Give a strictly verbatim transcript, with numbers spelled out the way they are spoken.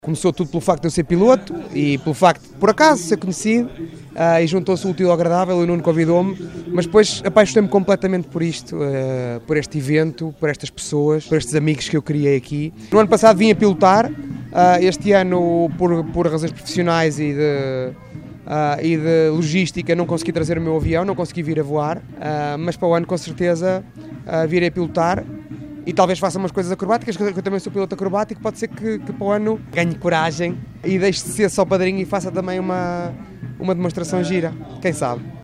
Começou tudo pelo facto de eu ser piloto e pelo facto de, por acaso, ser conhecido, uh, e juntou-se o útil ao agradável, o Nuno convidou-me, mas depois apaixonei-me completamente por isto, uh, por este evento, por estas pessoas, por estes amigos que eu criei aqui. No ano passado vim a pilotar, uh, este ano, por, por razões profissionais e de, uh, e de logística, não consegui trazer o meu avião, não consegui vir a voar, uh, mas para o ano, com certeza, uh, virei a pilotar. E talvez faça umas coisas acrobáticas, que eu também sou piloto acrobático, pode ser que, que para o ano ganhe coragem e deixe de ser só padrinho e faça também uma, uma demonstração gira, quem sabe.